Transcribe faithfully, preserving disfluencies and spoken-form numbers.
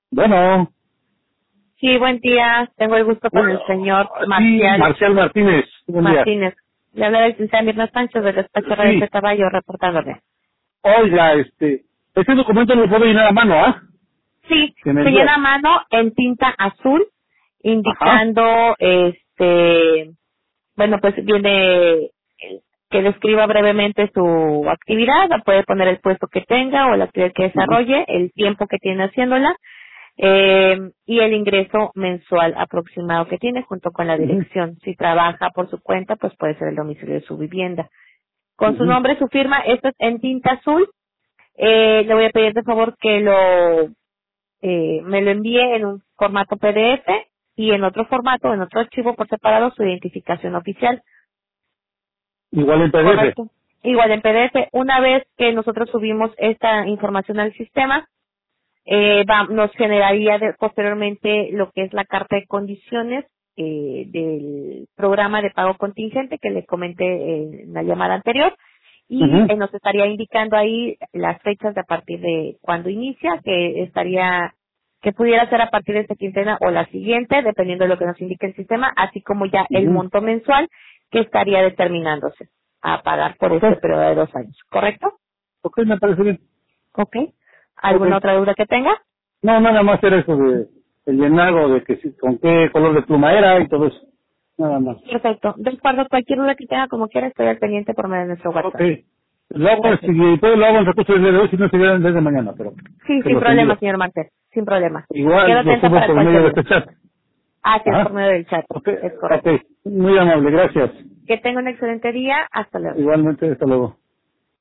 Bueno. Sí, buen día. Tengo el gusto con Bueno, el señor sí, Marcial Marcial Martínez. Buen día. Martínez. Le habla del licenciado Mirna Sánchez del despacho Radio Sí. de Caballo reportándole. Oiga, este, este documento lo puedo llenar a mano, ¿ah? Sí, Que me se llena envía. a mano en tinta azul, Ajá. indicando, este, bueno, pues viene eh, que describa brevemente su actividad, puede poner el puesto que tenga o la actividad que Ujú, desarrolle, el tiempo que tiene haciéndola, eh, y el ingreso mensual aproximado que tiene junto con la ujú, dirección. Si trabaja por su cuenta, pues puede ser el domicilio de su vivienda. Con su ujú. nombre, su firma, esto es en tinta azul. Eh, le voy a pedir de favor que lo eh, me lo envíe en un formato P D F y en otro formato, en otro archivo por separado, su identificación oficial. Igual en P D F. Correcto. Igual en P D F. Una vez que nosotros subimos esta información al sistema, eh, va- nos generaría de- posteriormente lo que es la carta de condiciones eh, del programa de pago contingente que le comenté en la llamada anterior y Ujú. eh, nos estaría indicando ahí las fechas de a partir de cuando inicia, que estaría que pudiera ser a partir de esta quincena o la siguiente, dependiendo de lo que nos indique el sistema, así como ya el Ujú. monto mensual que estaría determinándose a pagar por Ok. este periodo de dos años, ¿correcto? Ok, me parece bien. ¿Ok? Ok. ¿Alguna otra duda que tenga? No, nada más era eso de el llenado, de que si- con qué color de pluma era y todo eso. Nada más. Perfecto. De acuerdo, cualquier duda que tenga, como quiera, estoy al pendiente por medio de nuestro Ok. WhatsApp. Lo hago, si Gracias. puedo, lo hago en recurso desde hoy, si no sería desde mañana, pero Sí, se sin los problema, envío. señor Martel. Sin problema. Quedo Igual lo atenta subo para por medio cualquier de duda. este chat. Ah, sí, es por Ajá. medio del chat. Ok, Es ok. correcto. Muy amable, gracias. Que tenga un excelente día. Hasta luego. Igualmente, hasta luego.